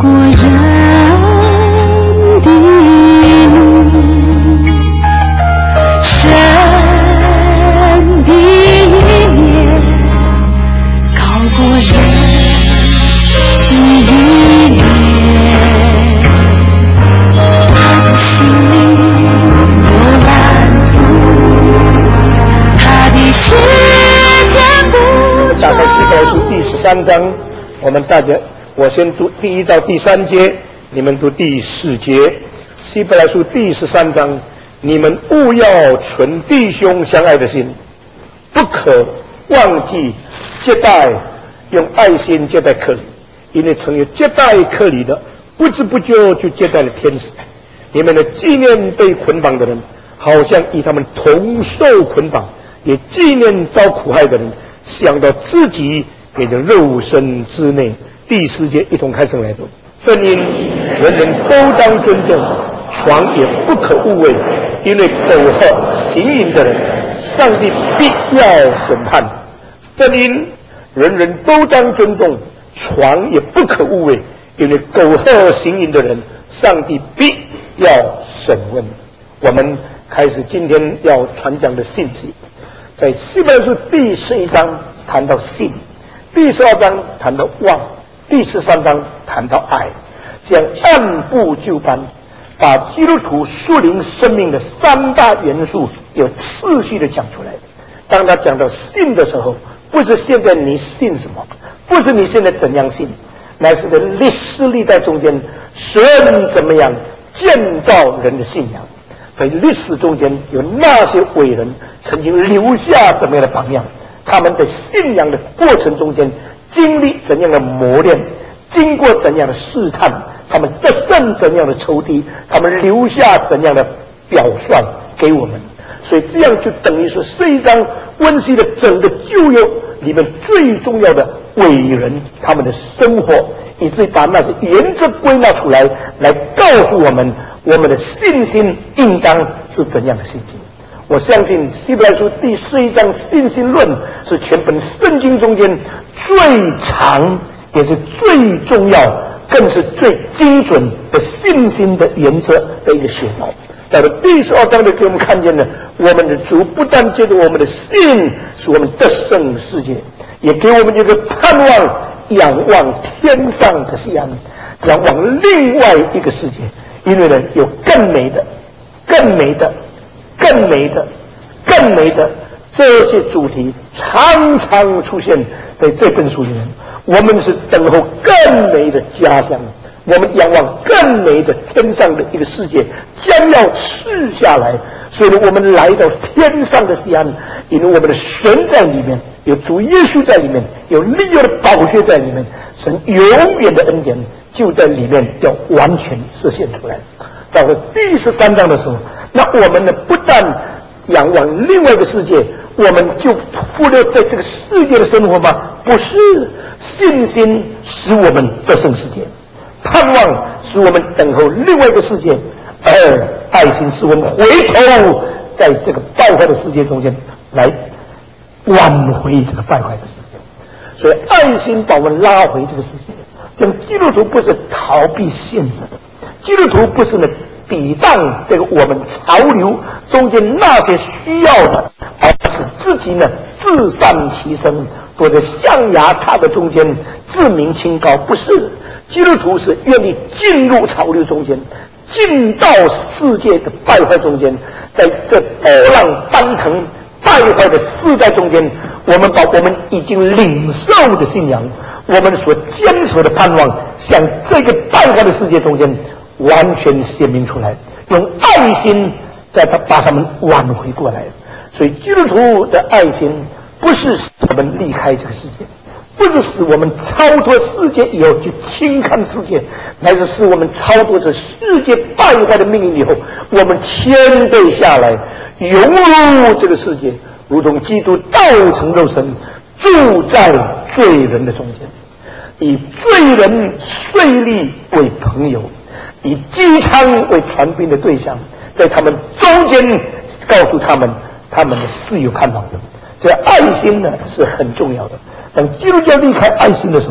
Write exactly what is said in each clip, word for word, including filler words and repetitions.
过人的路，神的意念高过人的意念，他的心里有蓝图，他的世界不打开希伯来书第十三章，我们大家我先读第一到第三节，你们读第四节。希伯来书第十三章，你们务要存弟兄相爱的心，不可忘记接待，用爱心接待客旅，因为成为接待客旅的，不知不觉就接待了天使。你们的纪念被捆绑的人，好像与他们同受捆绑，也纪念遭苦害的人，想到自己也在肉身之内。第四节一同开声来读：婚姻人人都当尊重，床也不可误会，因为苟合行淫的人，上帝必要审判。婚姻人人都当尊重，床也不可误会，因为苟合行淫的人，上帝必要审问。我们开始今天要传讲的信息，在希伯来书第十一章谈到信，第十二章谈到望，第十三章谈到爱，这样按部就班，把基督徒属灵生命的三大元素有次序的讲出来。当他讲到信的时候，不是现在你信什么，不是你现在怎样信，乃是在历史历代中间，神怎么样建造人的信仰。在历史中间有那些伟人曾经留下怎么样的榜样，他们在信仰的过程中间经历怎样的磨练，经过怎样的试探，他们得胜怎样的抽屉，他们留下怎样的表率给我们。所以这样就等于是这一章温习的整个旧约里面最重要的伟人他们的生活，以至于把那些原则归纳出来，来告诉我们我们的信心应当是怎样的信心。我相信希伯来书第十一章信心论是全本圣经中间最长也是最重要更是最精准的信心的原则的一个写照。到了第十二章的给我们看见了，我们的主不但借着我们的信使我们得胜世界，也给我们一个盼望，仰望天上的西安，仰望另外一个世界。因为呢，有更美的更美的更美的更美的这些主题常常出现在这本书里面。我们是等候更美的家乡，我们仰望更美的天上的一个世界将要赐下来。所以我们来到天上的西安，因为我们的神在里面，有主耶稣在里面，有利用的宝血在里面，神永远的恩典就在里面要完全实现出来。到了第十三章的时候，那我们呢不但仰望另外一个世界，我们就忽略在这个世界的生活吗？不是，信心使我们得胜世界，盼望使我们等候另外一个世界，而爱心使我们回头在这个败坏的世界中间来挽回这个败坏的世界。所以爱心把我们拉回这个世界。这样基督徒不是逃避现实的，基督徒不是呢抵挡这个我们潮流中间那些需要的，而是自己呢自善其身，躲在象牙塔的中间自鸣清高。不是，基督徒是愿意进入潮流中间，进到世界的败坏中间，在这波浪翻腾败坏的世代中间，我们把我们已经领受的信仰，我们所坚持的盼望，向这个败坏的世界中间完全显明出来，用爱心再把他们挽回过来。所以基督徒的爱心不是使我们离开这个世界，不是使我们超脱世界以后去轻看世界，乃是使我们超脱这世界败坏的命运以后，我们谦卑下来，融入这个世界，如同基督道成肉身，住在罪人的中间，以罪人税吏为朋友，以饥荒为传福音的对象，在他们中间告诉他们他们的是有盼望的。所以爱心呢是很重要的。当基督教离开爱心的时候，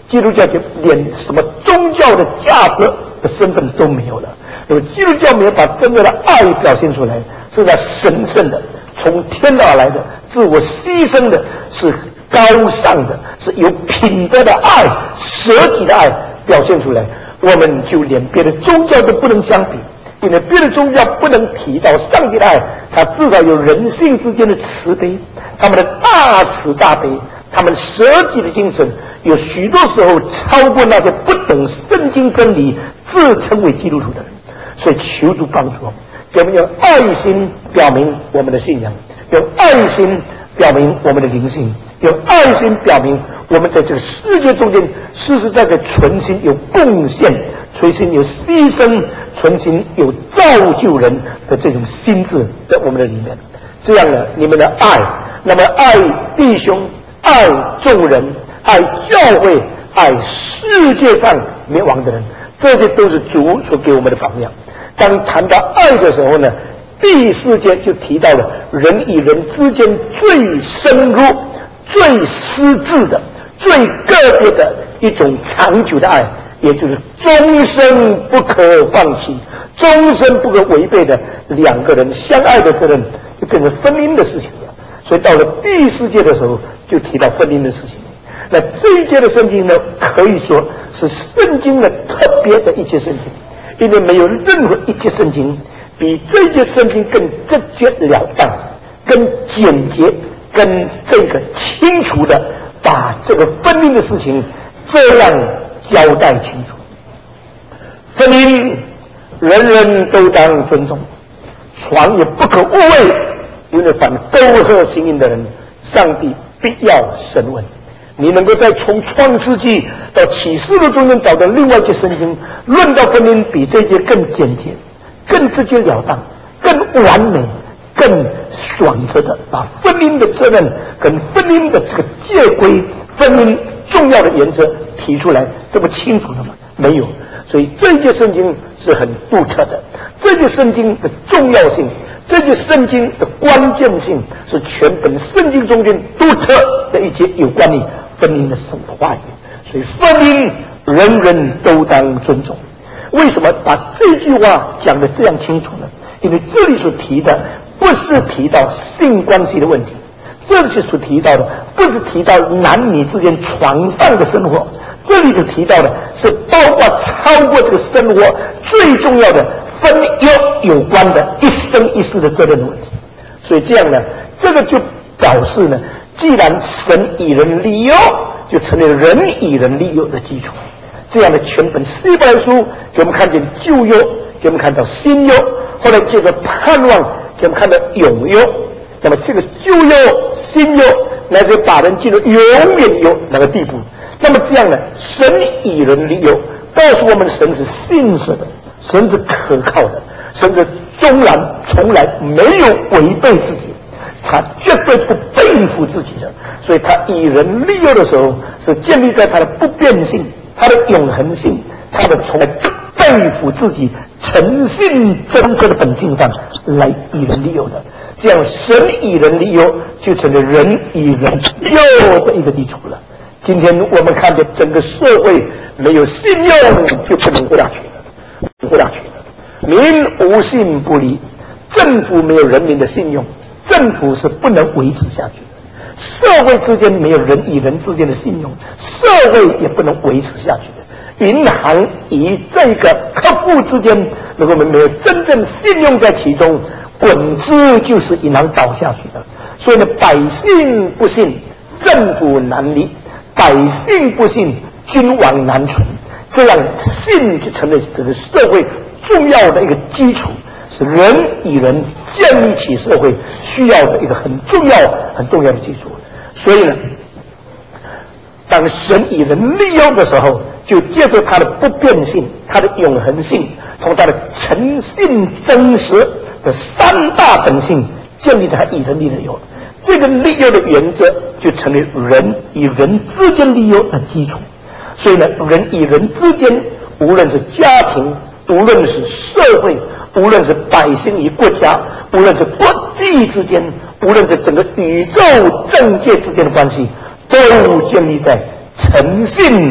基督教就连什么宗教的价值的身份都没有了。因为基督教没有把真正的爱表现出来，是在神圣的、从天而来的、自我牺牲的，是高尚的，是有品德的爱、舍己的爱表现出来。我们就连别的宗教都不能相比，因为别的宗教不能提到上帝的爱，它至少有人性之间的慈悲，他们的大慈大悲，他们舍己的精神，有许多时候超过那些不懂圣经真理、自称为基督徒的人。所以求主帮助我们，给我们用爱心表明我们的信仰，用爱心表明我们的灵性，用爱心表明我们在这个世界中间实实在在存心有贡献，存心有牺牲，存心有造就人的这种心智在我们的里面。这样呢，你们的爱，那么爱弟兄、爱众人、爱教会、爱世界上灭亡的人，这些都是主所给我们的榜样。当谈到爱的时候呢，第四节就提到了人与人之间最深入、最实质的、最个别的一种长久的爱，也就是终身不可放弃、终身不可违背的两个人相爱的责任，就变成婚姻的事情了。所以到了第四节的时候，就提到婚姻的事情。那这一节的圣经呢，可以说是圣经的特别的一节圣经，因为没有任何一节圣经比这一节圣经更直截了当、更简洁、更这个清楚的把这个婚姻的事情这样交代清楚。婚姻人人都当尊重，床也不可误会，因为凡苟合行淫的人，上帝必要审问。你能够在从创世纪到启示录中间找到另外一节圣经，论到婚姻比这节更简洁、更直截了当、更完美、更爽直的把婚姻的责任跟婚姻的这个界规、婚姻重要的原则提出来这么清楚的吗？没有。所以这一节圣经是很独特的，这节圣经的重要性，这节圣经的关键性，是全本圣经中间独特的一节有关于婚姻的神的话语。所以婚姻人人都当尊重。为什么把这句话讲得这样清楚呢？因为这里所提的不是提到性关系的问题，这里所提到的不是提到男女之间床上的生活，这里所提到的是包括超过这个生活最重要的分忧有关的一生一世的责任的问题。所以这样呢，这个就表示呢，既然神以人立友，就成为人以人立友的基础。这样的全本希伯来书给我们看见旧约，给我们看到新约，后来借着盼望给我们看到永约。那么这个旧约、新约，乃至把人进入永远有那个地步。那么这样呢，神以人立友，告诉我们神是信实的，神是可靠的，神是终然从来没有违背自己，他绝对不背负自己的。所以他以人立友的时候，是建立在他的不变性、他的永恒性、他的从来不背负自己、诚信真实的本性上来以人立友的。这样神以人立友，就成了人以人立友的一个基础了。今天我们看见整个社会没有信用就不能活下去了，活下去了。民无信不立，政府没有人民的信用，政府是不能维持下去的。社会之间没有人与人之间的信用，社会也不能维持下去的。银行与这个客户之间，如果我们没有真正信用在其中，滚之就是银行倒下去的。所以呢，百姓不信，政府难立；百姓不信，君王难存。这样信就成了这个社会重要的一个基础，是人与人建立起社会需要的一个很重要、很重要的基础。所以呢，当神以人立友的时候，就借助他的不变性、他的永恒性同他的诚信真实的三大本性，建立他以人立友。这个立友的原则就成为人与人之间立友的基础。所以呢，人与人之间，无论是家庭，无论是社会，无论是百姓与国家，无论是国际之间，无论是整个宇宙政界之间的关系，都建立在诚信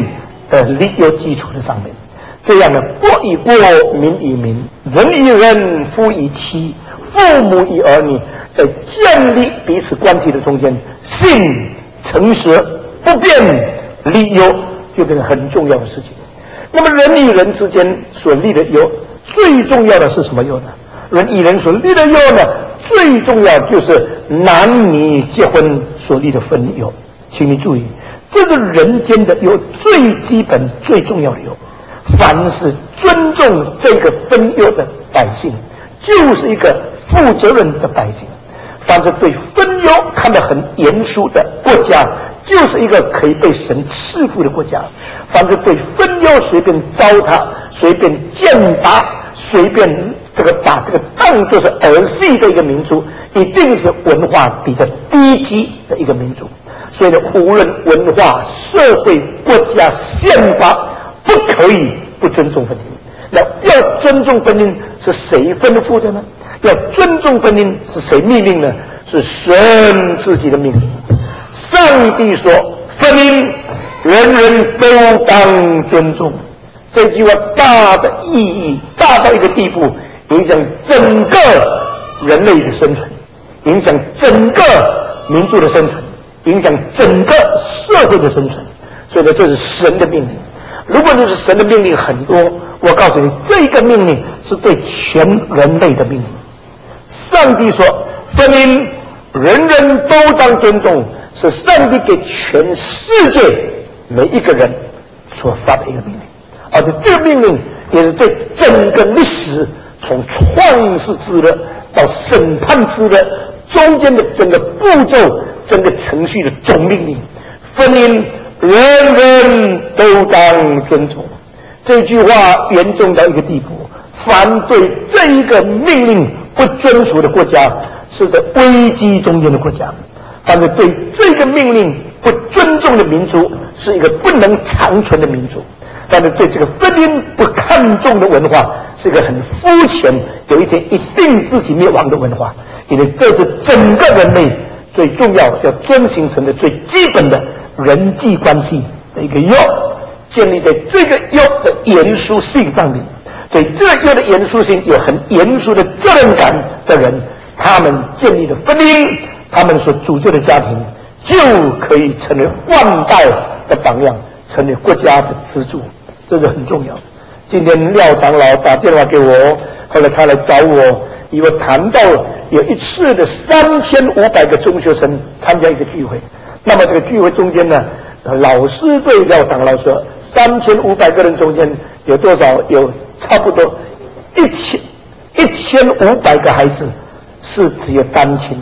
的理由基础的上面。这样呢，国与国，民与民，人与人，夫与妻，父母与儿女，在建立彼此关系的中间，信、诚实、不变、理由就变成很重要的事情。那么人与人之间所立的约，最重要的是什么约呢？人与人所立的约呢，最重要就是男女结婚所立的婚约。请你注意，这个人间的约最基本、最重要的约。凡是尊重这个婚约的百姓，就是一个负责任的百姓；凡是对婚约看得很严肃的国家，就是一个可以被神赐福的国家；凡是对婚约随便糟蹋、随便践踏、随便这个把这个当作是儿戏的一个民族，一定是文化比较低级的一个民族。所以呢，无论文化、社会、国家、宪法，不可以不尊重婚姻。那要尊重婚姻是谁吩咐的呢？要尊重婚姻是谁命令呢？是神自己的命令。上帝说，婚姻人人都当尊重。这句话大的意义大到一个地步，影响整个人类的生存，影响整个民族的生存，影响整个社会的生存。所以呢，这是神的命令。如果你是神的命令很多，我告诉你，这个命令是对全人类的命令。上帝说，婚姻人人都当尊重，是上帝给全世界每一个人所发的一个命令。而且这个命令也是对整个历史，从创世之日到审判之日中间的整个步骤、整个程序的总命令。婚姻人人都当尊重，这句话严重到一个地步，反对这一个命令不遵守的国家是在危机中间的国家，反正对这个命令不尊重的民族是一个不能长存的民族，但是对这个婚姻不看重的文化是一个很肤浅，有一天一定自己灭亡的文化。因为这是整个人类最重要要遵行神的最基本的人际关系的一个约，建立在这个约的严肃性上面。对这个约的严肃性有很严肃的责任感的人，他们建立的婚姻，他们所组建的家庭，就可以成为万代的榜样，成为国家的支柱，这是很重要的。今天廖长老打电话给我，后来他来找我，因为谈到有一次的三千五百个中学生参加一个聚会。那么这个聚会中间呢，老师对廖长老说，三千五百个人中间有多少？有差不多一千一千五百个孩子是只有单亲。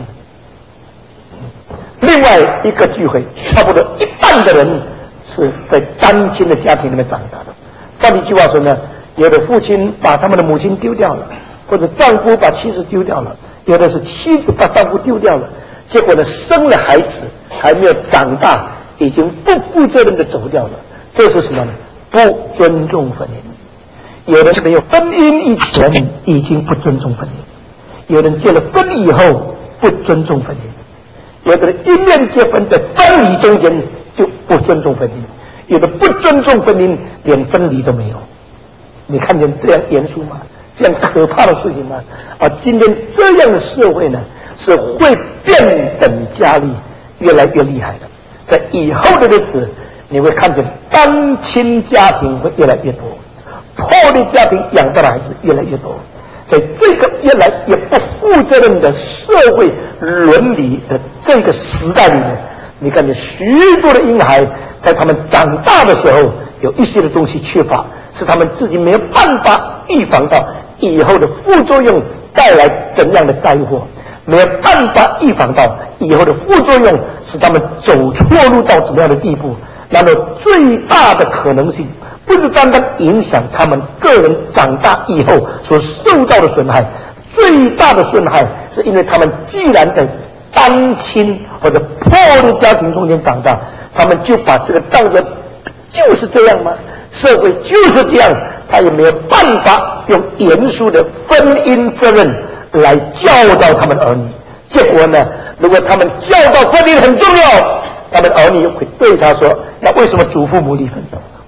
另外一个聚会，差不多一半的人是在单亲的家庭里面长大的。换一句话说呢，有的父亲把他们的母亲丢掉了，或者丈夫把妻子丢掉了，有的是妻子把丈夫丢掉了，结果呢生了孩子还没有长大，已经不负责任的走掉了。这是什么呢？不尊重婚姻。有的是没有婚姻以前已经不尊重婚姻，有人结了婚以后不尊重婚姻，有的人一面结婚在分离中间就不尊重婚姻，有的不尊重婚姻连分离都没有。你看见这样严肃吗？这样可怕的事情吗？而今天这样的社会呢，是会变本加厉，越来越厉害的。在以后的日子，你会看见单亲家庭会越来越多，破裂家庭养大的孩子越来越多。在这个越来越不负责任的社会伦理的这个时代里面，你看见许多的婴孩在他们长大的时候，有一些的东西缺乏，是他们自己没有办法预防到以后的副作用带来怎样的灾祸，没有办法预防到以后的副作用使他们走错路到怎么样的地步。那么最大的可能性不是单单影响他们个人长大以后所受到的损害，最大的损害是因为他们既然在单亲或者破裂家庭中间长大，他们就把这个当作就是这样吗？社会就是这样，他也没有办法用严肃的婚姻责任来教导他们儿女。结果呢，如果他们教导婚姻很重要，他们儿女会对他说，那为什么祖父母离婚？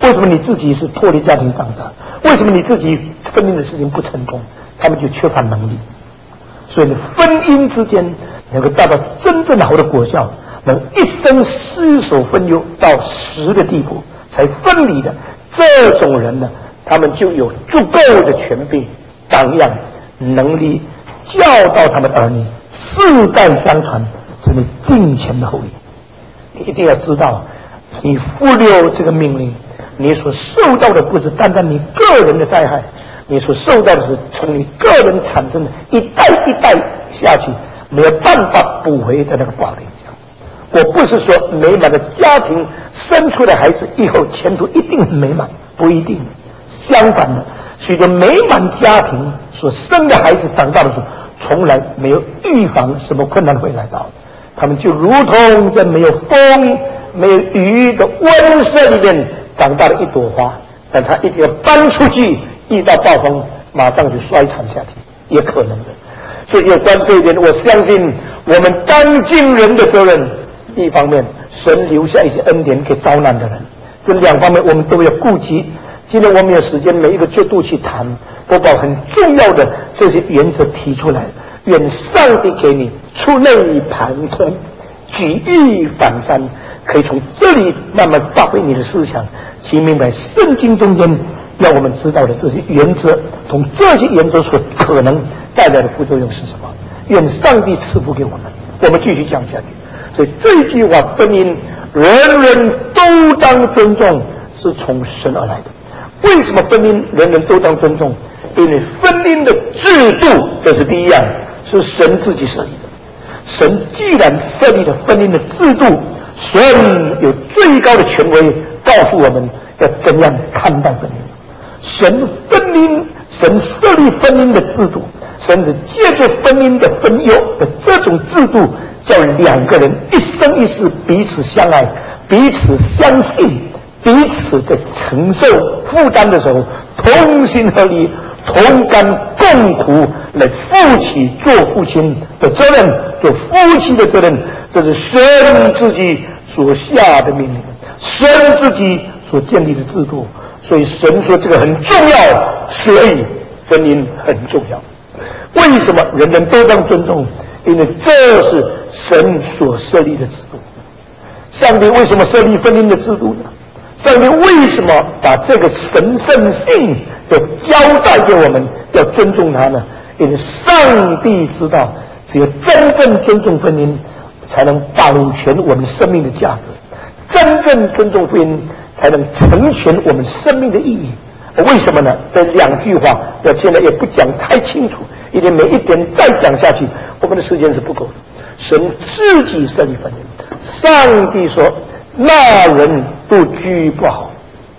为什么你自己是脱离家庭长大？为什么你自己婚姻的事情不成功？他们就缺乏能力。所以呢，婚姻之间能够达到真正好的果效，能一生厮守分忧到十个地步才分离的这种人呢，他们就有足够的权柄、榜样、能力，教导他们儿女，世代相传，成为敬虔的后裔。你一定要知道，你忽略这个命令，你所受到的不是单单你个人的灾害，你所受到的是从你个人产生的一代一代下去没有办法补回的那个挂的影响。我不是说美满的家庭生出的孩子以后前途一定很美满，不一定。相反的，许多美满家庭所生的孩子长大的时候，从来没有预防什么困难会来到，他们就如同在没有风、没有雨的温室里面长大的一朵花，但他一定要搬出去，遇到暴风马上就衰残下去，也可能的。所以有关这一点，我相信我们当今人的责任，一方面神留下一些恩典给遭难的人，这两方面我们都要顾及。今天我们有时间每一个角度去谈，我把很重要的这些原则提出来，愿上帝给你触类旁通，举一反三，可以从这里慢慢发挥你的思想，去明白圣经中间要我们知道的这些原则，从这些原则所可能带来的副作用是什么。愿上帝赐福给我们。我们继续讲下去。所以这句话，婚姻人人都当尊重，是从神而来的。为什么婚姻人人都当尊重？因为婚姻的制度，这是第一样，是神自己设立的。神既然设立了婚姻的制度，神有最高的权威告诉我们要怎样看待婚姻。神婚姻，神设立婚姻的制度，神是借着婚姻的分忧的这种制度，叫两个人一生一世彼此相爱，彼此相信，彼此在承受负担的时候同心合力，同甘共苦，来负起做父亲的责任，做夫妻的责任。这是神自己所下的命令，神自己所建立的制度。所以神说这个很重要，所以婚姻很重要。为什么人人都当尊重？因为这是神所设立的制度。上帝为什么设立婚姻的制度呢？上帝为什么把这个神圣性要交代给我们，要尊重它呢？因为上帝知道，只有真正尊重婚姻，才能保全我们生命的价值；真正尊重婚姻，才能成全我们生命的意义。为什么呢？这两句话我现在也不讲太清楚，因为每一点再讲下去，我们的时间是不够的。神自己设立婚姻，上帝说那人独居不好。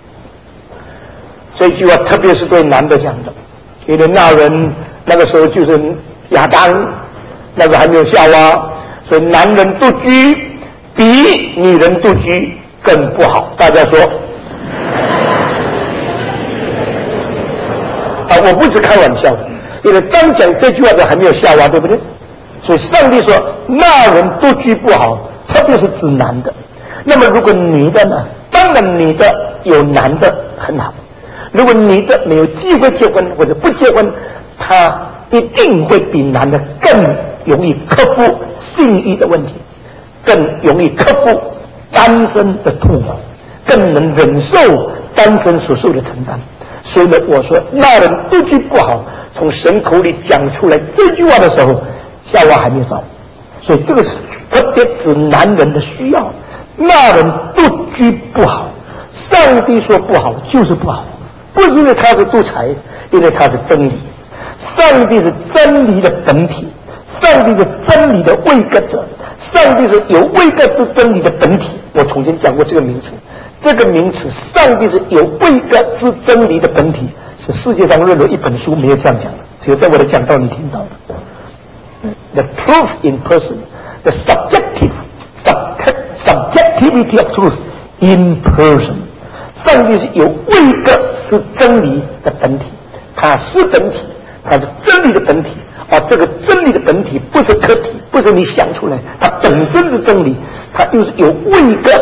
这句话特别是对男的讲的，因为那人那个时候就是亚当，那个还没有夏娃，所以男人独居比女人独居更不好。大家说啊，我不是开玩笑的，因为刚讲这句话的还没有夏娃，对不对？所以上帝说那人独居不好，特别是指男的。那么如果女的呢？当然女的有男的很好，如果女的没有机会结婚或者不结婚，她一定会比男的更容易克服性欲的问题，更容易克服单身的痛苦，更能忍受单身所受的承担。所以呢，我说那人独居不好，从神口里讲出来这句话的时候，夏娃还没造，所以这个是特别指男人的需要。那人独居不好，上帝说不好就是不好，不是因为他是独裁，因为他是真理。上帝是真理的本体，上帝是真理的位格者，上帝是有位格之真理的本体。我重新讲过这个名词，这个名词上帝是有位格之真理的本体，是世界上任何一本书没有这样讲的，只有在我的讲道你听到的。The truth in person, the subjective subjectivity of truth in person。上帝是有位格之真理的本体，它是本体，它是真理的本体。而这个真理的本体不是客体，不是你想出来，它本身是真理，它又是有位格的，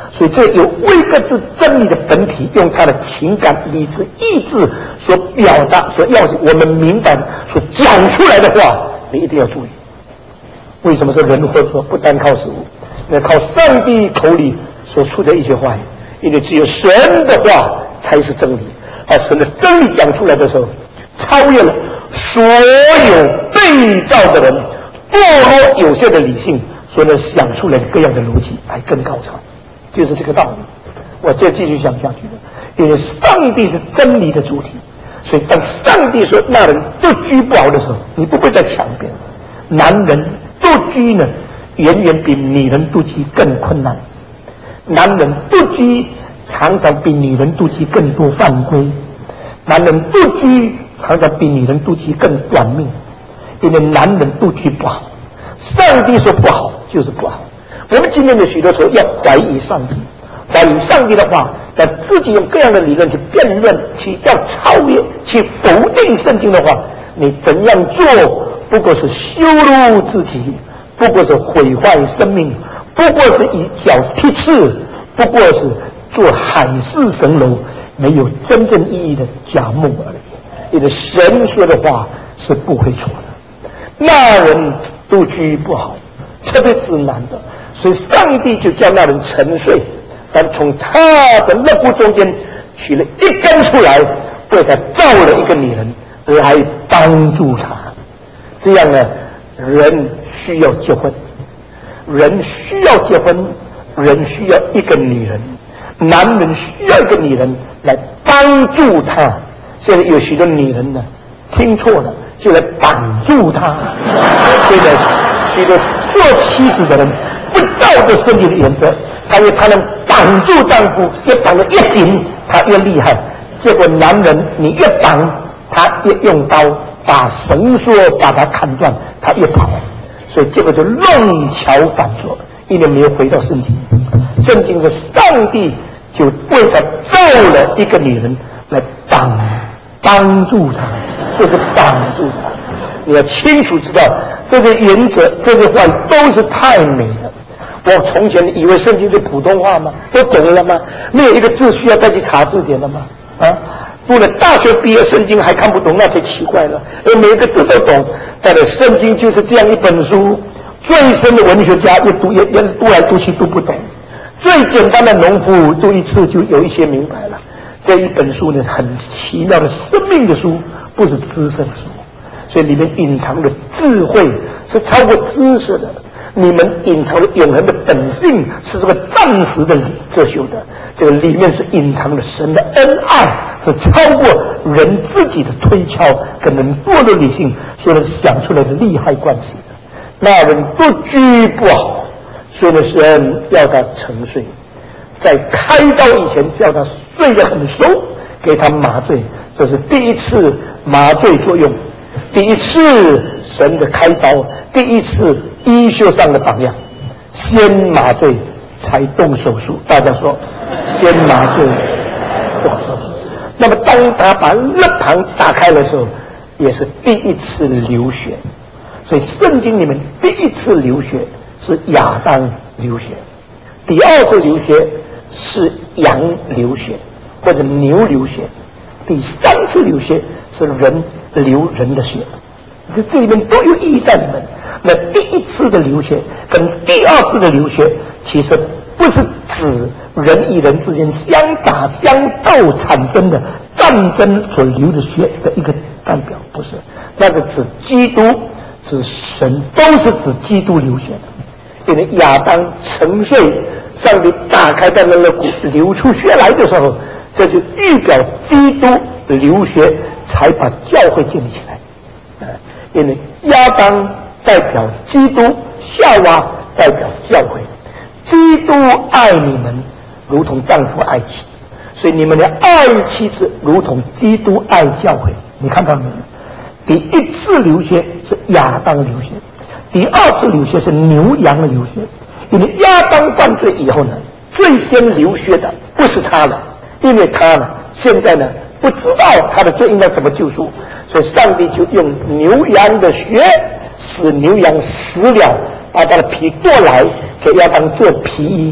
所以这有微格字真理的本体，用他的情感、理智、意志所表达、所要我们明白、所讲出来的话，你一定要注意。为什么说人活着不单靠食物，那靠上帝口里所出的一些话语？因为只有神的话才是真理，而神的真理讲出来的时候，超越了所有被造的人堕落有限的理性所能想出来的各样的逻辑，还更高超。就是这个道理，我再继续讲下去了。因为上帝是真理的主体，所以当上帝说那人独居不好的时候，你不会再强辩。男人独居呢，远远比女人独居更困难。男人独居常常比女人独居更多犯规。男人独居常常比女人独居更短命，因为男人独居不好。上帝说不好就是不好。我们今天的许多时候要怀疑上帝，怀疑上帝的话，要自己用各样的理论去辩论，去要超越，去否定圣经的话，你怎样做不过是羞辱自己，不过是毁坏生命，不过是以脚踢刺，不过是做海市蜃楼，没有真正意义的假梦而已。因为神说的话是不会错的。那人独居不好，特别指男的，所以上帝就叫那人沉睡，但从他的肋骨中间取了一根出来，为他造了一个女人来帮助他。这样呢，人需要结婚，人需要结婚，人需要一个女人，男人需要一个女人来帮助他。现在有许多女人呢，听错了，就来绑住他。现在许多做妻子的人不照着圣经的原则，他因为他能绑住丈夫，越绑得越紧，他越厉害。结果男人你越绑，他越用刀把绳索把他砍断，他越跑。所以结果就弄巧反拙，因为没有回到圣经。圣经的上帝就为他造了一个女人来绑帮助他，不是绑住他。你要清楚知道这个原则，这些话都是太美了。我从前以为圣经是普通话吗？都懂了吗？没有一个字需要再去查字典了吗？啊，读了大学毕业圣经还看不懂，那才奇怪了。而每一个字都懂，但是圣经就是这样一本书，最深的文学家一读也也读来读去读不懂，最简单的农夫读一次就有一些明白了。这一本书呢，很奇妙的生命的书，不是知识的书，所以里面隐藏的智慧是超过知识的。你们隐藏的永恒的本性是这个暂时的遮羞的，这个里面是隐藏的神的恩爱，是超过人自己的推敲跟人堕落理性所能想出来的利害关系的。那人独居不好，所以呢，神要他沉睡，在开刀以前叫他睡得很熟，给他麻醉，这是第一次麻醉作用，第一次神的开刀，第一次医学上的榜样，先麻醉才动手术。大家说，先麻醉动手术。那么当他把肋旁打开的时候，也是第一次流血。所以圣经里面第一次流血是亚当流血，第二次流血是羊流血或者牛流血，第三次流血是人流人的血。这这里面都有意义在里面。那第一次的流血跟第二次的流血，其实不是指人与人之间相打相斗产生的战争所流的血的一个代表，不是，那是指基督，指神，都是指基督流血的。因为亚当沉睡，上帝打开他的肋骨流出血来的时候，这就预表基督流血才把教会建立起来。因为亚当代表基督，夏娃代表教会。基督爱你们如同丈夫爱妻子，所以你们要爱妻子如同基督爱教会。你看到没有？第一次流血是亚当流血，第二次流血是牛羊的流血。因为亚当犯罪以后呢，最先流血的不是他了，因为他呢现在呢不知道他的罪应该怎么救赎，所以上帝就用牛羊的血使牛羊死了，把他的皮剁来给亚当做皮衣。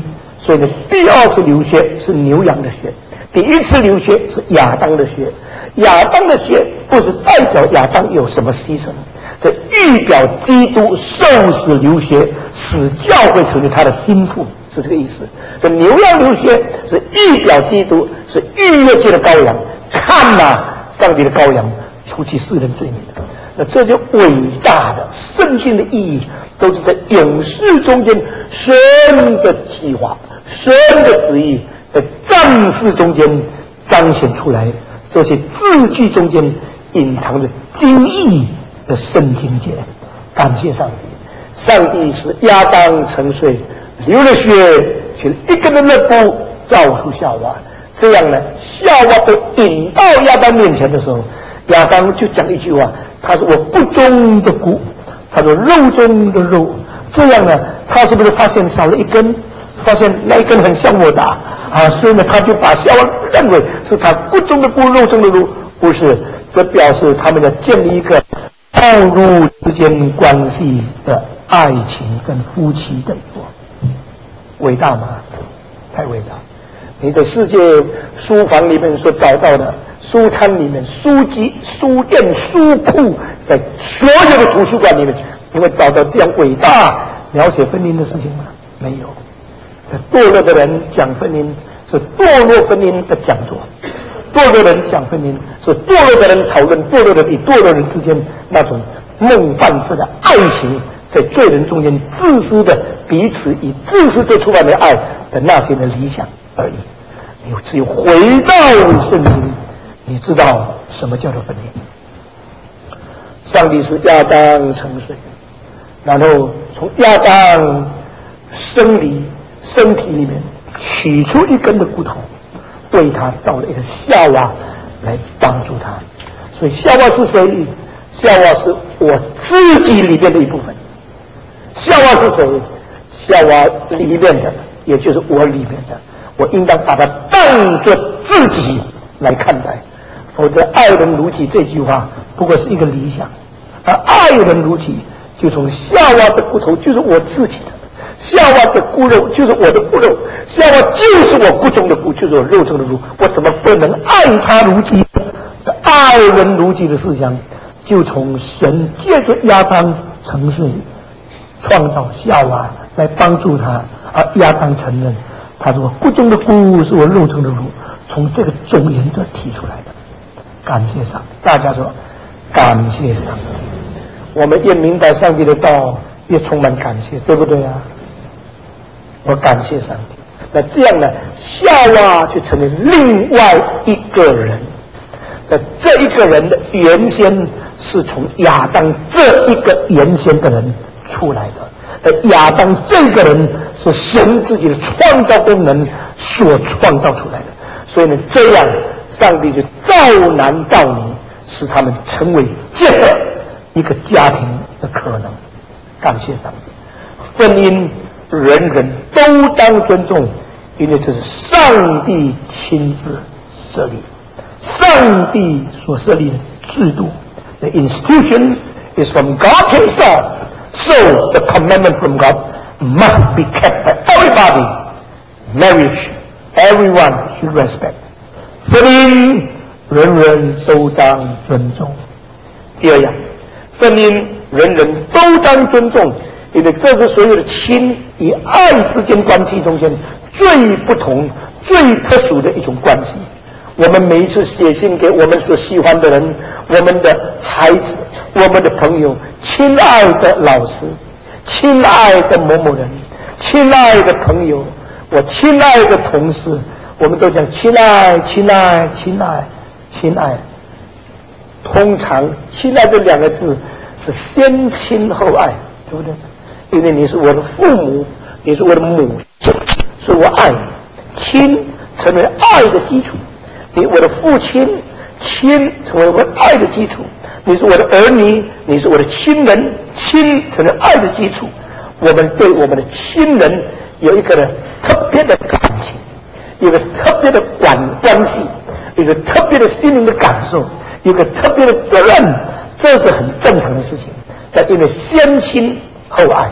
所以呢，第二次流血是牛羊的血，第一次流血是亚当的血。亚当的血不是代表亚当有什么牺牲，这预表基督受死流血，使教会成为他的心腹，是这个意思。这牛羊流血是预表基督，是逾越界的羔羊。看呐，上帝的羔羊除去世人罪孽的。那这就伟大的圣经的意义，都是在永世中间神的计划、神的旨意在战事中间彰显出来。这些字句中间隐藏着精义的圣经节，感谢上帝！上帝使亚当沉睡，流了血，取了一根的肋骨，造出夏娃。这样呢，夏娃被引到亚当面前的时候，亚当就讲一句话，他说：“我骨中的骨，他说肉中的肉。”这样呢，他是不是发现少了一根？发现那一根很像我的啊，所以呢，他就把夏娃认为是他骨中的骨，肉中的肉，不是。这表示他们要建立一个道路之间关系的爱情跟夫妻的一个伟大吗？太伟大！你在世界书房里面所找到的书摊里面、书籍、书店、书铺，在所有的图书馆里面，你会找到这样伟大描写婚姻的事情吗？没有。堕落的人讲婚姻是堕落婚姻的讲座，堕落人讲婚姻是堕落的人讨论堕落人与堕落人之间那种梦幻式的爱情，在罪人中间自私的彼此以自私做出来的爱的那些的理想而已。你只有回到圣经，你知道什么叫做婚姻。上帝是亚当沉睡，然后从亚当生理身体里面取出一根的骨头，为他造了一个夏娃来帮助他。所以夏娃是谁？夏娃是我自己里面的一部分。夏娃是谁？夏娃里面的，也就是我里面的。我应当把它当作自己来看待，否则爱人如己这句话不过是一个理想，而爱人如己就从夏娃的骨头就是我自己的，夏娃的骨肉就是我的骨肉，夏娃就是我骨中的骨，就是我肉中的肉，我怎么不能爱他如己？爱人如己的思想就从神借着亚当沉睡创造夏娃来帮助他，而亚当承认他说骨中的骨是我肉中的肉，从这个总原则提出来的。感谢上帝，大家说感谢上帝。我们越明白上帝的道，越充满感谢，对不对啊？我感谢上帝。那这样呢，夏娃就成为另外一个人。那这一个人的原先是从亚当这一个原先的人出来的。而亚当这个人是神自己的创造功能所创造出来的，所以呢，这样上帝就造男造女，使他们成为这个一个家庭的可能。感谢上帝，婚姻人人都当尊重，因为这是上帝亲自设立，上帝所设立的制度。The institution is from God Himself.So the commandment from God must be kept by everybody. Marriage, everyone should respect. 婚姻人人都当尊重。第二样，婚姻人人都当尊重，因为这是所有的亲与爱之间关系中间最不同、最特殊的一种关系。我们每一次写信给我们所喜欢的人，我们的孩子，我们的朋友，亲爱的老师，亲爱的某某人，亲爱的朋友，我亲爱的同事，我们都讲亲爱亲爱亲爱亲爱。通常亲爱这两个字是先亲后爱，对不对？因为你是我的父母，你是我的母亲，所以我爱你。亲成为爱的基础，你我的父亲，亲成为我爱的基础，你是我的儿女，你是我的亲人，亲成为爱的基础。我们对我们的亲人有一个特别的感情，有一个特别的关关系，有一个特别的心灵的感受，有一个特别的责任，这是很正常的事情。但因为先亲后爱，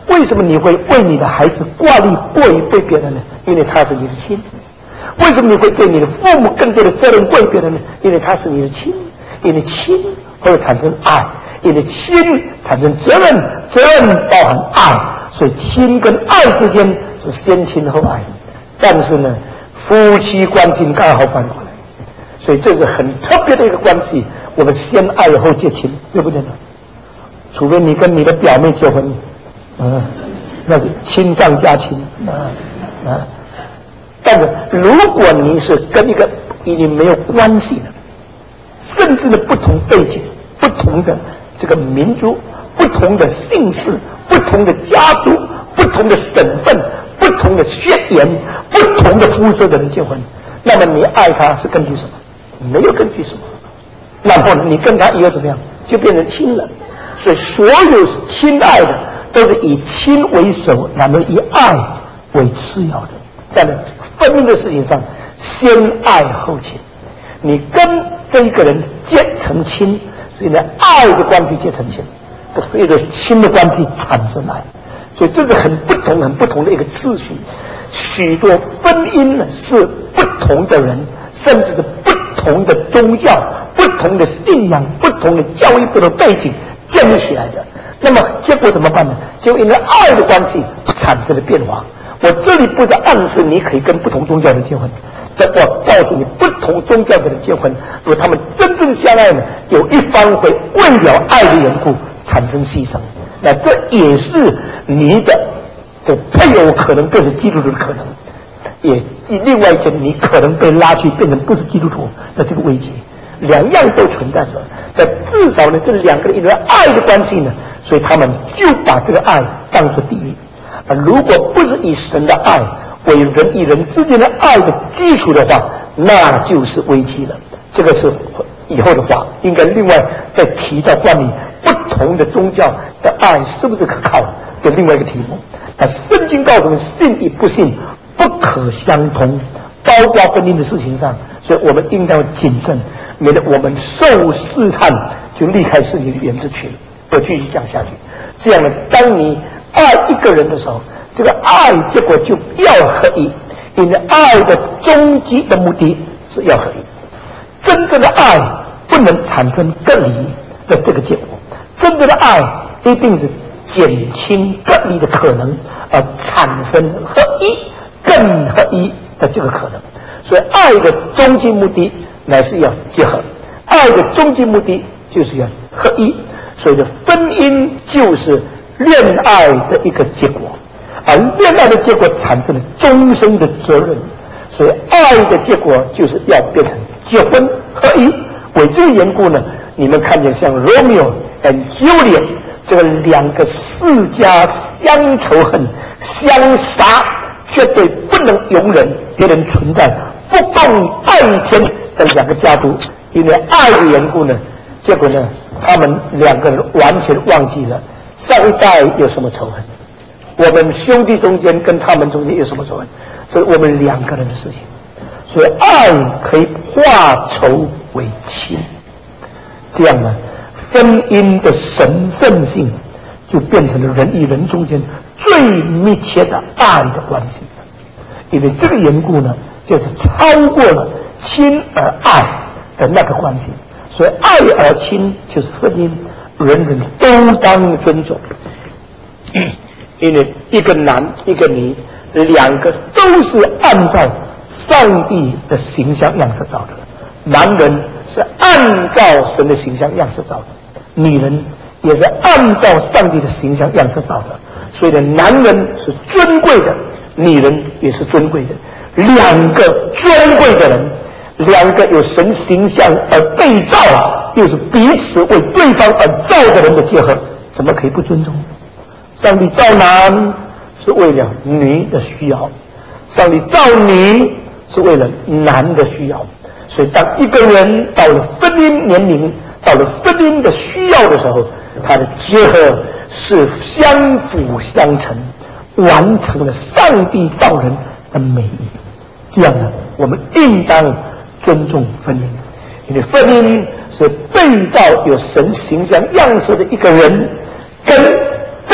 为什么你会为你的孩子挂虑过于对别人呢？因为他是你的亲。为什么你会对你的父母更多的责任过于别人呢？因为他是你的亲。因为亲会产生爱，因为亲产生责任，责任包含爱，所以亲跟爱之间是先亲后爱。但是呢，夫妻关系刚好反过来，所以这是很特别的一个关系。我们先爱后结亲，对不对呢？除非你跟你的表妹结婚，嗯，那是亲上加亲啊啊。但是如果你是跟一个与你没有关系的，甚至的不同背景、不同的这个民族、不同的姓氏、不同的家族、不同的身份、不同的血缘、不同的肤色的人结婚，那么你爱他是根据什么？没有根据什么。然后你跟他以后怎么样，就变成亲了。所以所有亲爱的都是以亲为首，然后以爱为次要的。在婚姻的事情上，先爱后亲。你跟这一个人结成亲，是因为爱的关系结成亲，不是一个亲的关系产生爱。所以这是很不同、很不同的一个次序。许多婚姻呢是不同的人，甚至是不同的宗教、不同的信仰、不同的教育、不同的背景建立起来的。那么结果怎么办呢？就因为爱的关系产生了变化。我这里不是暗示你可以跟不同宗教的人结婚，但我告诉你，不同宗教的人结婚，如果他们真正相爱呢，有一方会为了爱的缘故产生牺牲，那这也是你的这配偶可能变成基督徒的可能，也另外一件你可能被拉去变成不是基督徒的这个危机，两样都存在着。但至少呢，这两个人因为爱的关系呢，所以他们就把这个爱当作第一。啊，如果不是以神的爱为人与人之间的爱的基础的话，那就是危机了。这个是以后的话，应该另外再提到关于不同的宗教的爱是不是可靠，这另外一个题目。那圣经告诉我们，信与不信不可相通，包括婚姻的事情上，所以我们应当谨慎，免得我们受试探就离开圣经的原则去了。我继续讲下去，这样呢，当你爱一个人的时候，这个爱结果就要合一，因为爱的终极的目的是要合一。真正的爱不能产生隔离的这个结果，真正的爱一定是减轻隔离的可能，而产生合一、更合一的这个可能。所以爱的终极目的乃是要结合，爱的终极目的就是要合一。所以的婚姻就是恋爱的一个结果，而恋爱的结果产生了终身的责任，所以爱的结果就是要变成结婚合一。为这个缘故呢，你们看见像 Romeo and Juliet 这个两个世家相仇恨、相杀，绝对不能容忍别人存在，不共半天的两个家族，因为爱的缘故呢，结果呢，他们两个人完全忘记了上一代有什么仇恨，我们兄弟中间跟他们中间有什么仇恨，所以我们两个人的事情。所以爱可以化仇为亲，这样呢，婚姻的神圣性就变成了人与人中间最密切的爱的关系。因为这个缘故呢，就是超过了亲而爱的那个关系。所以爱而亲就是婚姻，人人都当尊重。因为一个男一个女，两个都是按照上帝的形象样式造的，男人是按照神的形象样式造的，女人也是按照上帝的形象样式造的。所以呢，男人是尊贵的，女人也是尊贵的，两个尊贵的人，两个有神形象而被造，又是彼此为对方而造的人的结合，怎么可以不尊重？上帝造男是为了女的需要，上帝造女是为了男的需要。所以当一个人到了婚姻年龄，到了婚姻的需要的时候，他的结合是相辅相成，完成了上帝造人的美意。这样呢，我们应当尊重婚姻，因为婚姻是被造有神形象样式的一个人跟被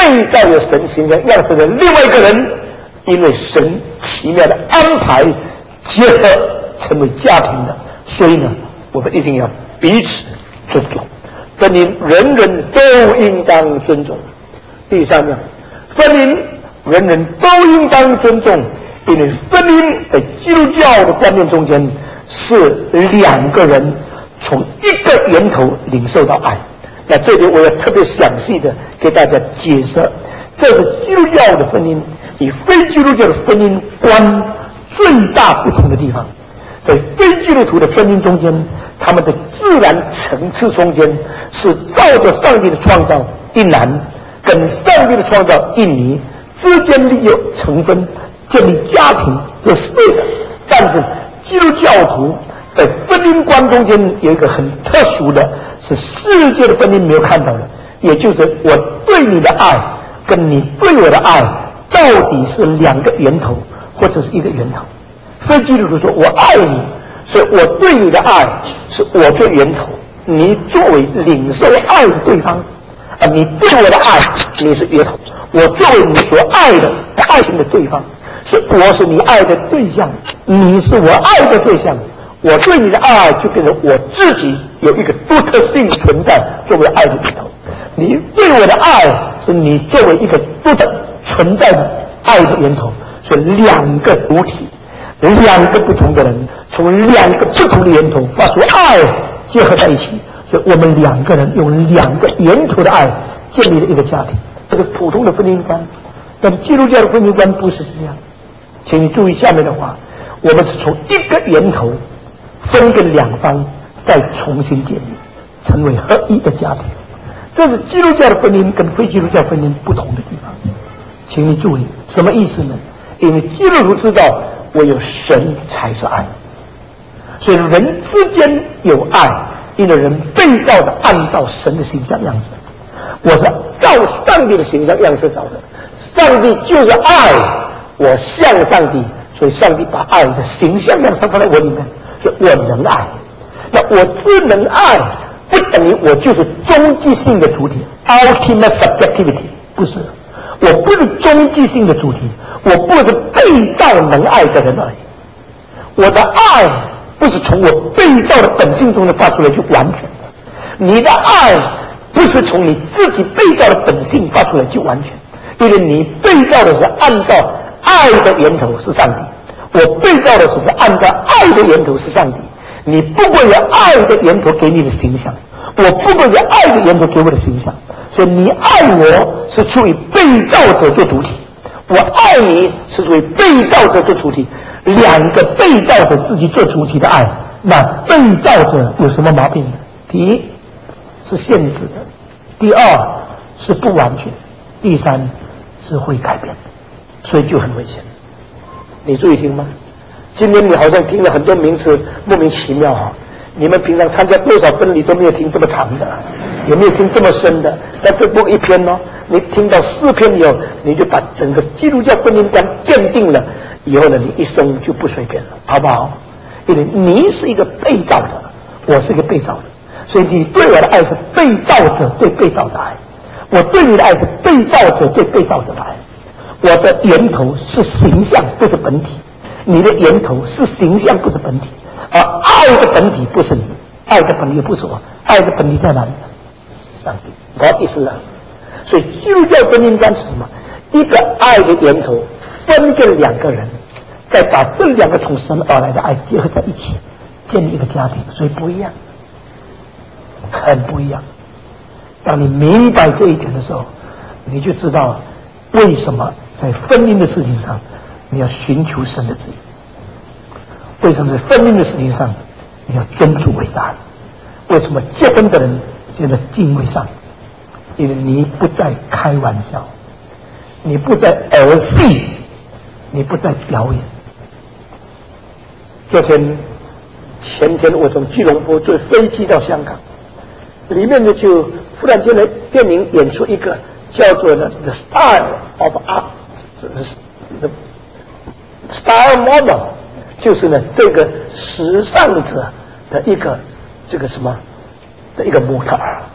被造的神形象样式的另外一个人，因为神奇妙的安排结合成为家庭的，所以呢，我们一定要彼此尊重。婚姻人人都应当尊重。第三样，婚姻人人都应当尊重，因为婚姻在基督教的观念中间是两个人从一个源头领受到爱。那这里我要特别详细的给大家解释，这是基督教的婚姻与非基督教的婚姻观最大不同的地方。在非基督徒的婚姻中间，他们的自然层次中间是照着上帝的创造一男跟上帝的创造一女之间的有成分建立家庭，这是对的。但是基督教徒在婚姻观中间有一个很特殊的，是世界的婚姻没有看到的，也就是我对你的爱跟你对我的爱到底是两个源头或者是一个源头。非基督徒说我爱你，所以我对你的爱是我做源头，你作为领受爱的对方，啊，你对我的爱你是源头，我作为你所爱的爱情的对方，所以我是你爱的对象，你是我爱的对象，我对你的爱就变成我自己有一个独特性存在作为爱的源头，你对我的爱是你作为一个独特存在的爱的源头，所以两个主体，两个不同的人从两个不同的源头发出爱结合在一起，所以我们两个人用两个源头的爱建立了一个家庭，这是普通的婚姻观。但是基督教的婚姻观不是这样，请你注意下面的话，我们是从一个源头分给两方再重新建立成为合一的家庭，这是基督教的婚姻跟非基督教婚姻不同的地方。请你注意什么意思呢？因为基督徒知道唯有神才是爱，所以人之间有爱，因为人被造的按照神的形象样子，我是照上帝的形象样式造的，上帝就是爱，我像上帝，所以上帝把爱的形象样式放在我里面，所以我能爱。那我只能爱不等于我就是终极性的主体 ultimate subjectivity， 不是，我不是终极性的主体，我不是被造能爱的人而已。我的爱不是从我被造的本性中的发出来就完全的，你的爱不是从你自己被造的本性发出来就完全，因为你被造的是按照爱的源头是上帝，我被造的是按照爱的源头是上帝。你不过有爱的源头给你的形象，我不过有爱的源头给我的形象，所以你爱我是出于被造者做主体，我爱你是出于被造者做主体，两个被造者自己做主体的爱，那被造者有什么毛病呢？第一是限制的，第二是不完全，第三是会改变，所以就很危险。你注意听吗？今天你好像听了很多名词莫名其妙哈，你们平常参加多少婚礼都没有听这么长的，有没有听这么深的？但是不一篇哦，你听到四篇以后，你就把整个基督教婚姻观奠定了，以后呢，你一生就不随便了，好不好？因为你是一个被造的，我是一个被造的，所以你对我的爱是被造者对被造的爱，我对你的爱是被造者对被造者的爱。我的源头是形象，不是本体。你的源头是形象，不是本体，而爱的本体不是你，爱的本体也不是我，爱的本体在哪里？上帝，我意思啊。所以基督教婚姻观是什么？一个爱的源头分给两个人，再把这两个从神而来的爱结合在一起，建立一个家庭，所以不一样，很不一样。当你明白这一点的时候，你就知道为什么在婚姻的事情上你要寻求神的旨意，为什么在婚姻的事情上你要尊主为大，为什么结婚的人现在敬畏上帝，因为你不再开玩笑，你不再儿戏，你不再表演。昨天前天我从吉隆坡坐飞机到香港，里面呢就忽然间的电影演出一个叫做呢 The Style of Art The Style Model， 就是呢这个时尚者的一个这个什么的一个模特儿，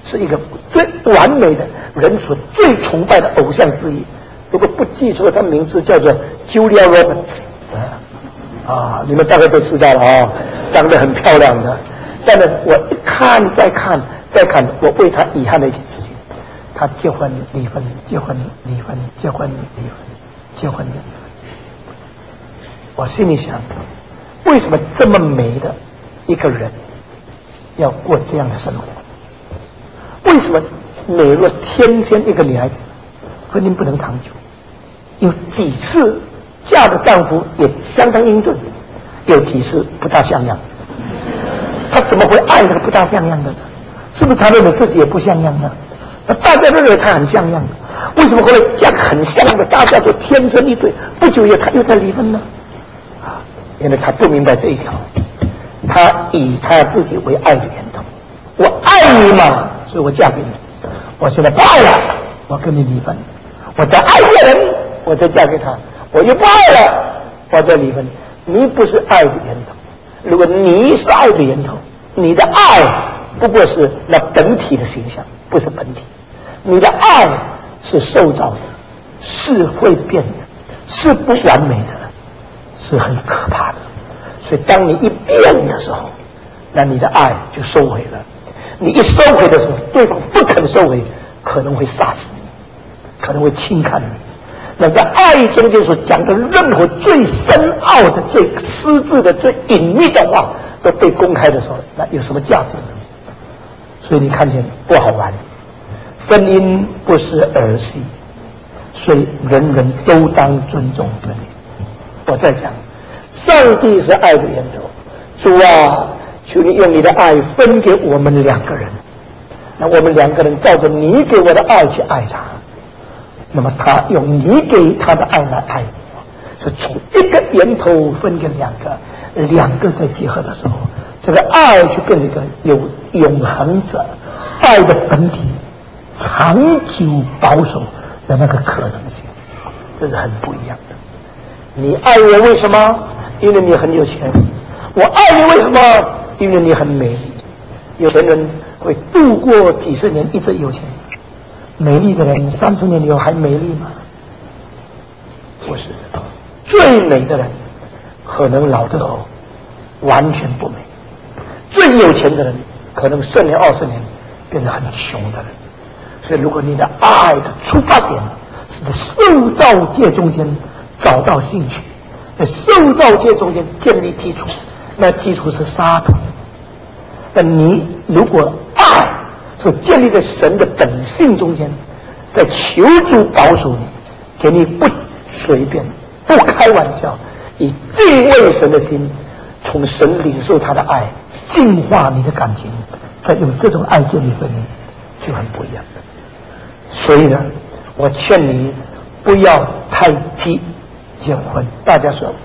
是一个最完美的人所最崇拜的偶像之一。如果不记错，他名字叫做 Julia Roberts 啊，你们大概都知道了啊，长得很漂亮的。但是我一看再看再看，我为他遗憾的一件事情，他结婚离婚，结婚离婚，结婚离婚，结婚离婚。我心里想，为什么这么美的一个人要过这样的生活？为什么美若天仙一个女孩子，婚姻不能长久？有几次嫁的丈夫也相当英俊，有几次不大像样。他怎么会爱那个不大像样的呢？是不是他认为自己也不像样呢？那大家都认为他很像样，为什么后来嫁个很像样的，大家都天生一对？不久也他又在离婚呢？因为他不明白这一条，他以他自己为爱的源头。我爱你嘛，所以我嫁给你。我现在不爱了，我跟你离婚。我再爱别人，我再嫁给他。我又不爱了，我再离婚。你不是爱的源头。如果你是爱的源头，你的爱不过是那本体的形象，不是本体。你的爱是受造的，是会变的，是不完美的，是很可怕的。所以当你一变的时候，那你的爱就收回了。你一收回的时候，对方不肯收回，可能会杀死你，可能会轻看你。那在爱中间所讲的任何最深奥的、最私自的、最隐秘的话都被公开的时候，那有什么价值呢？所以你看见不好玩，婚姻不是儿戏，所以人人都当尊重婚姻。我再讲，上帝是爱的源头，主啊，求你用你的爱分给我们两个人，那我们两个人照着你给我的爱去爱他。那么他用你给他的爱来爱我，是从一个源头分给两个，两个在结合的时候，这个爱就变成一个有永恒者爱的本体，长久保守的那个可能性，这是很不一样的。你爱我为什么？因为你很有钱。我爱你为什么？因为你很美丽。有钱人会度过几十年一直有钱，美丽的人三十年以后还美丽吗？不是的，最美的人可能老的时候完全不美，最有钱的人可能十年二十年变得很穷的人。所以如果你的爱的出发点是在受造界中间找到兴趣，在受造界中间建立基础，那基础是沙土。但你如果爱是建立在神的本性中间，在求主保守你，给你不随便、不开玩笑，以敬畏神的心，从神领受他的爱，净化你的感情，再用这种爱建立婚姻，就很不一样的。所以呢，我劝你不要太急结婚。大家说，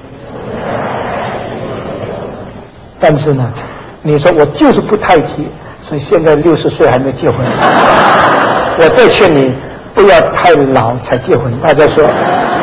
但是呢，你说我就是不太急，所以现在六十岁还没结婚。我再劝你不要太老才结婚。大家说，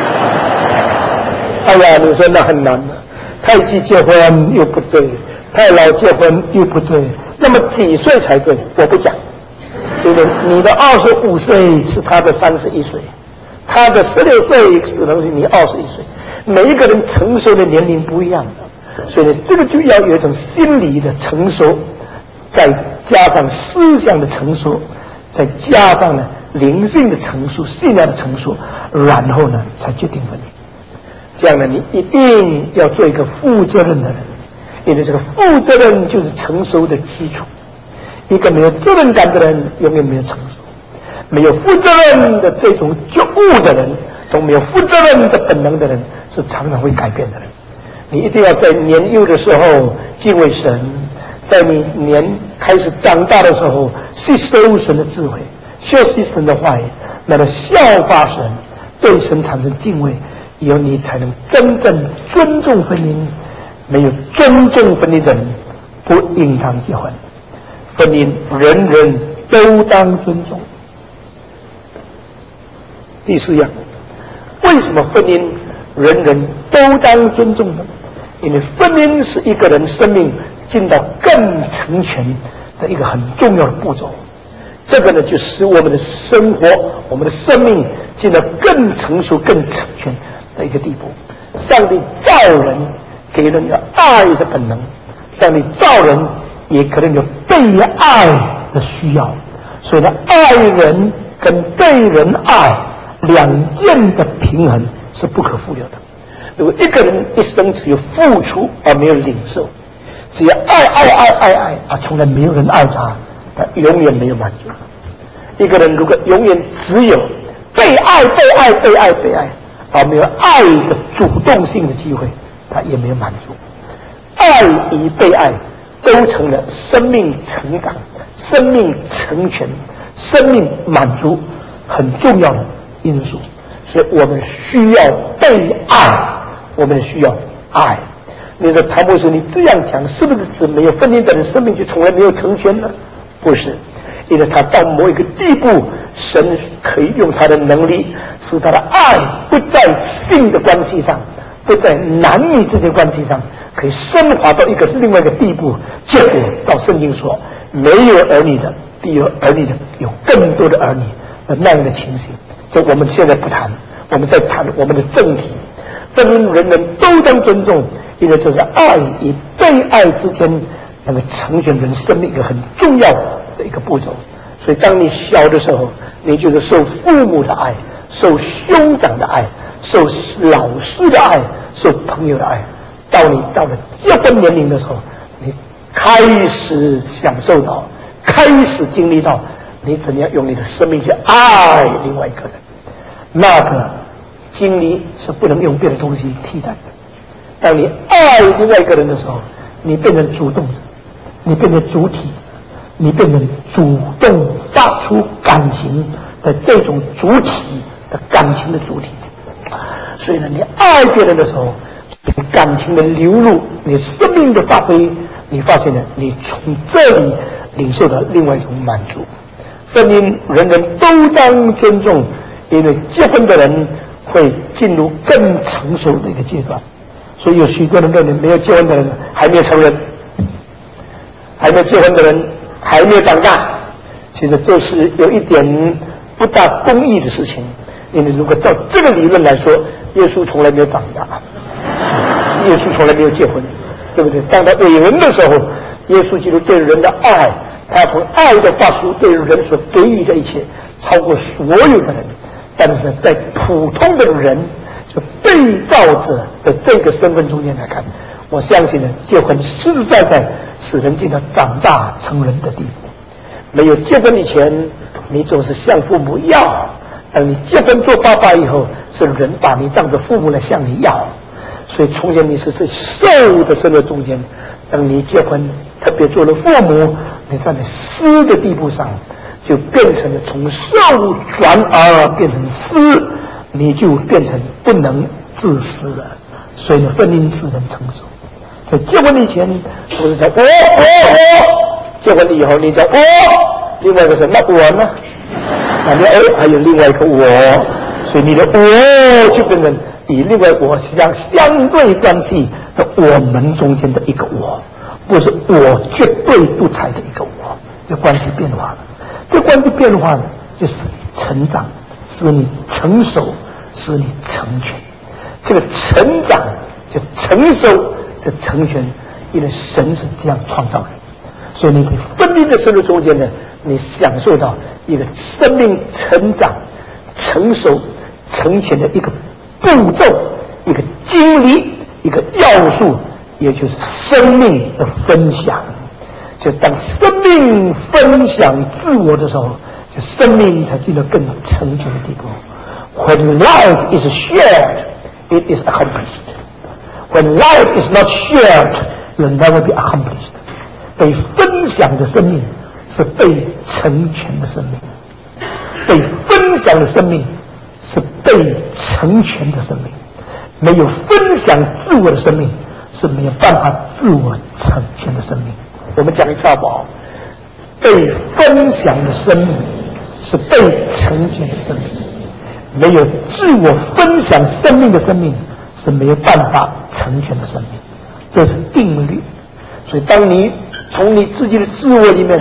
哎呀，你说那很难的，太急结婚又不对，太老结婚又不对，那么几岁才对？我不讲，因为你的二十五岁是他的三十一岁，他的十六岁可能是你二十一岁，每一个人成熟的年龄不一样的，所以呢，这个就要有一种心理的成熟，再加上思想的成熟，再加上呢灵性的成熟、信仰的成熟，然后呢才决定婚姻。这样呢，你一定要做一个负责任的人，因为这个负责任就是成熟的基础。一个没有责任感的人永远没有成熟，没有负责任的这种觉悟的人，都没有负责任的本能的人，是常常会改变的人。你一定要在年幼的时候敬畏神，在你年开始长大的时候吸收神的智慧，学习神的话语，那么效法神，对神产生敬畏，以后你才能真正尊重婚姻。没有尊重婚姻的人不应当结婚。婚姻人人都当尊重。第四样，为什么婚姻人人都当尊重呢？因为婚姻是一个人生命进到更成全的一个很重要的步骤。 这个呢，就使我们的生活、我们的生命进了更成熟、更成全的一个地步。上帝造人，给人有爱的本能；上帝造人，也可能有被爱的需要。所以呢，爱人跟被人爱两件的平衡是不可忽略的。如果一个人一生只有付出而没有领受，只有爱爱爱爱爱啊，从来没有人爱他，他永远没有满足。一个人如果永远只有被爱被爱被爱被爱，而没有爱的主动性的机会，他也没有满足。爱与被爱都成了生命成长、生命成全、生命满足很重要的因素。所以我们需要被爱，我们需要爱。你的唐牧师，你这样讲是不是指没有婚姻的人生命就从来没有成全呢？不是，因为他到某一个地步，神可以用他的能力，使他的爱不在性的关系上，不在男女之间的关系上，可以升华到一个另外一个地步。结果到圣经说，没有儿女的必有儿女的有更多的儿女的那样的情形。所以我们现在不谈，我们在谈我们的正题。婚姻人人都当尊重，因为这是爱与被爱之间能够成全人生命一个很重要的一个步骤。所以当你小的时候，你就是受父母的爱，受兄长的爱，受老师的爱，受朋友的爱。到你到了结婚年龄的时候，你开始享受到，开始经历到你怎样用你的生命去爱另外一个人。那个经历是不能用别的东西替代的。当你爱另外一个人的时候，你变成主动者，你变成主体者，你变成主动发出感情的这种主体的感情的主体者。所以呢，你爱别人的时候，你感情的流露，你生命的发挥，你发现呢，你从这里领受到另外一种满足。婚姻人人都当尊重，因为结婚的人会进入更成熟的一个阶段。所以有许多人认为没有结婚的人还没有成人，还没有结婚的人还没有长大。其实这是有一点不大公义的事情，因为如果照这个理论来说，耶稣从来没有长大，耶稣从来没有结婚，对不对？当他为人的时候，耶稣基督对人的爱，他从爱的发出，对人所给予的一切超过所有的人。但是在普通的人，就被造者的这个身份中间来看，我相信呢，结婚实实在在使人进到长大成人的地步。没有结婚以前，你总是向父母要；当你结婚做爸爸以后，是人把你当作父母来向你要。所以从前你是在受的生活中间，当你结婚，特别做了父母，你在你施的地步上，就变成了从受转而变成施，你就变成不能自私了。所以呢，婚姻使人成熟。所以结婚以前不是在我我我，结婚以后你叫我，另外一个是那我呢？那你哎还有另外一个我，所以你的我就变成以另外我相相对关系的我们中间的一个我，不是我绝对独裁的一个我，这关系变化了。这关系变化呢，就使你成长，使你成熟，使你成全。这个成长就成熟，这成全，因为神是这样创造人。所以你在婚姻的生活中间呢，你享受到一个生命成长、成熟、成全的一个步骤，一个经历，一个要素，也就是生命的分享。就当生命分享自我的时候，就生命才进入更成全的地步。When life is shared, it is accomplished. When life is not shared, you'll never be accomplished. 被分享的生命是被成全的生命，被分享的生命是被成全的生命。没有分享自我的生命是没有办法自我成全的生命。我们讲一次好不好？被分享的生命是被成全的生命，没有自我分享生命的生命是没有办法成全的生命，这是定律。所以当你从你自己的自我里面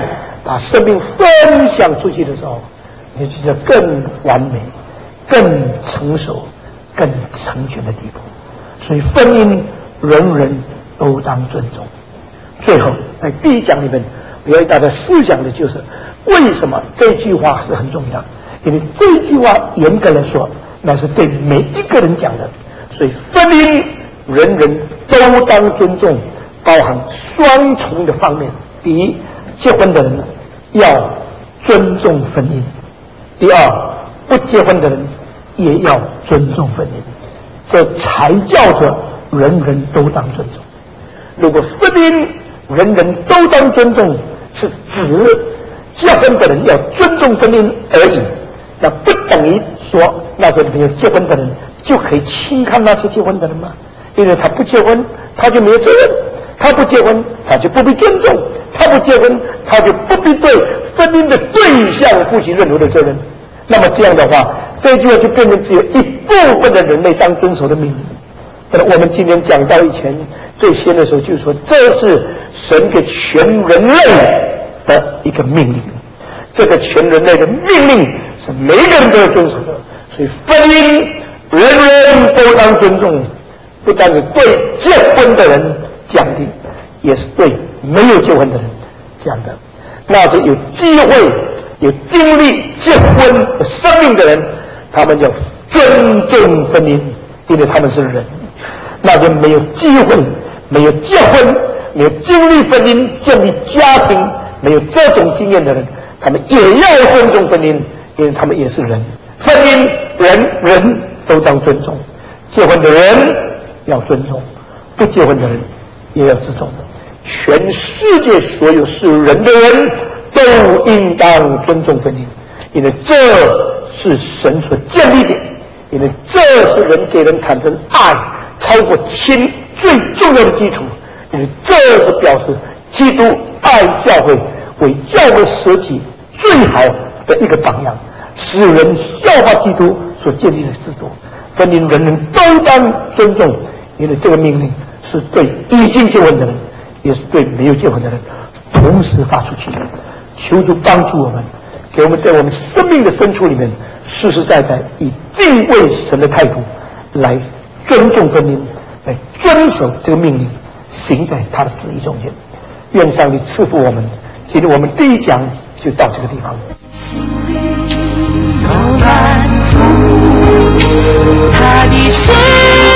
把生命分享出去的时候，你就得更完美、更成熟、更成全的地步。所以婚姻人人都当尊重。最后，在第一讲里面，我要大家思想的就是为什么这句话是很重要？因为这句话严格来说，那是对每一个人讲的。所以婚姻人人都当尊重，包含双重的方面。第一，结婚的人要尊重婚姻；第二，不结婚的人也要尊重婚姻，这才叫做人人都当尊重。如果婚姻人人都当尊重是指结婚的人要尊重婚姻而已，那不等于说那些没有结婚的人就可以轻看那些结婚的人吗？因为他不结婚，他就没有责任；他不结婚，他就不被尊重；他不结婚，他就不必对婚姻的对象负起任何的责任。那么这样的话，这句话就变成只有一部分的人类当遵守的命令。我们今天讲到以前最先的时候，就是说这是神给全人类的一个命令，这个全人类的命令是每个人都要遵守的。所以婚姻人人都当尊重，不但是对结婚的人讲的，也是对没有结婚的人讲的。那是有机会有经历结婚的生命的人，他们要尊重婚姻，因为他们是人。那就没有机会，没有结婚，没有经历婚姻、建立家庭，没有这种经验的人，他们也要尊重婚姻，因为他们也是人。婚姻人人都当尊重，结婚的人要尊重，不结婚的人也要尊重。全世界所有是人的人都应当尊重婚姻，因为这是神所建立的，因为这是人给人产生爱超过亲最重要的基础，因为这是表示基督爱教会，为教会舍己最好的一个榜样，使人效法基督所建立的制度。婚姻人人都当尊重，因为这个命令是对已经结婚的人，也是对没有结婚的人同时发出去的。求主帮助我们，给我们在我们生命的深处里面，实实在在以敬畏神的态度来尊重婚姻，来遵守这个命令，行在他的旨意中间。愿上帝赐福我们。今天我们第一讲就到这个地方。 心里有满足，他的心